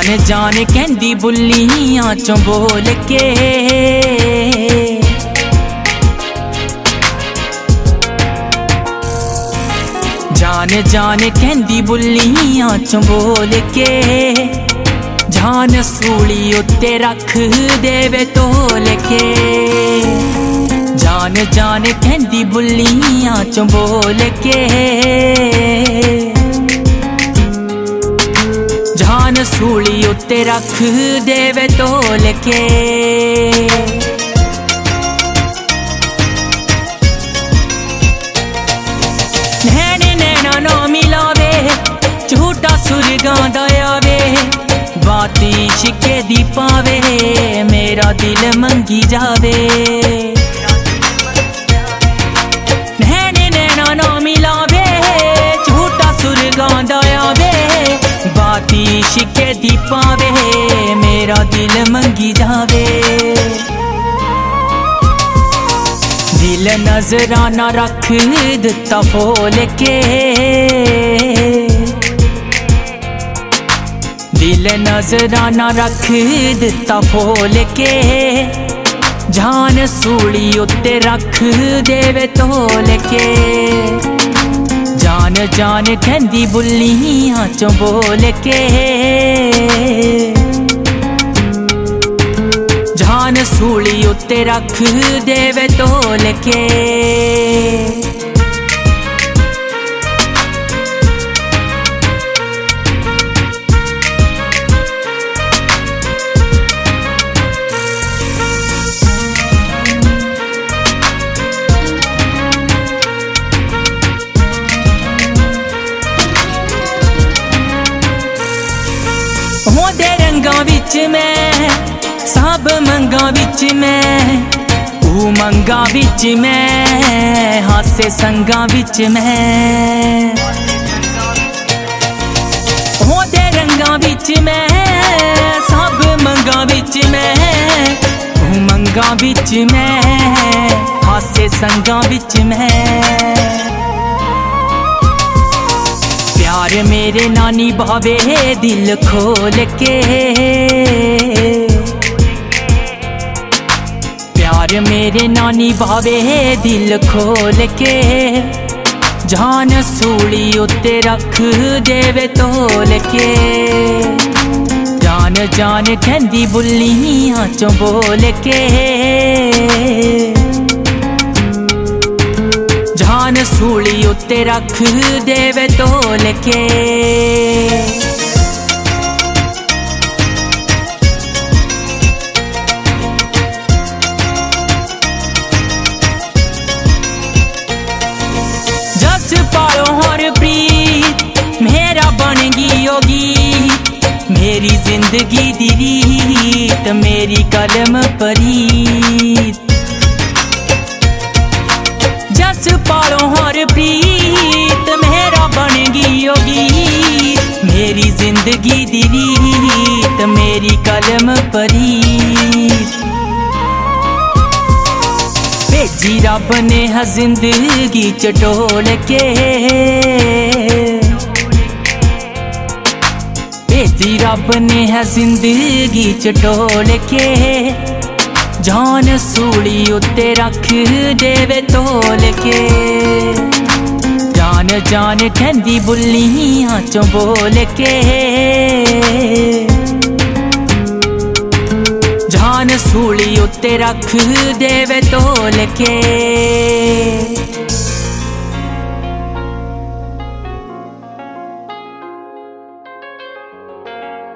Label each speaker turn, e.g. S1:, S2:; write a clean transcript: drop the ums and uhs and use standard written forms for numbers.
S1: जान जान कहंदी बुल्लियां चों बोल के, जान जान कहंदी बुल्लियां चों बोल के, जान सूली उत्ते रख देवे तोल के। जान जान कहंदी बुल्लियां चों बोल के, जान सूली उत्ते रख देवे तोल के। नैने नैना ना मिलावे झूठा सुरगां दा आवे, बाती शिके दी पावे मेरा दिल मंगी जावे। नैने नैना ना मिलावे झूठा सुरगां दा आवे, बाती शिके दी पावे मेरा दिल मंगी जावे। दिल नजराना रख दिता फोल के, दिल नजराना रख दिता फोल के, जान सूली उत्ते रख देवे तोल के। जान जान कहंदी बुल्लियां चों बोल के, जान सूली उत्ते रख देवे तोल के। होंदे रंगां विच मैं सब मंगां विच मैं, उमंगां विच मैं हासे संगां विच मैं। होंदे रंगां विच मैं सब मंगां विच मैं, उमंगां विच मैं हासे संगां विच मैं। प्यार मेरे नानी भावे दिल खोल के, प्यार मेरे नानी भावे दिल खोल के, जान सूली उत्ते रख देवे तोल के। जान जान कहंदी बुल्लियां चों बोल के, जान सूली उत्ते रख देवे तोल के। जस पालो हर प्रीत मेरा बन गई होगी, मेरी जिंदगी दी रीत मेरी कलम परीत। जस पालो हर प्रीत मेरा बन गई होगी, मेरी जिंदगी दी रीत मेरी कलम परीत। भेजी रब ने है जिंदगी च टोल के, भेजी रब ने है जिंदगी च टोल के, जान सूली उत्ते रख देवे तोल के। जान जान कहंदी बुल्लियां चों बोल के, जान सूली उत्ते रख देवे तोल के।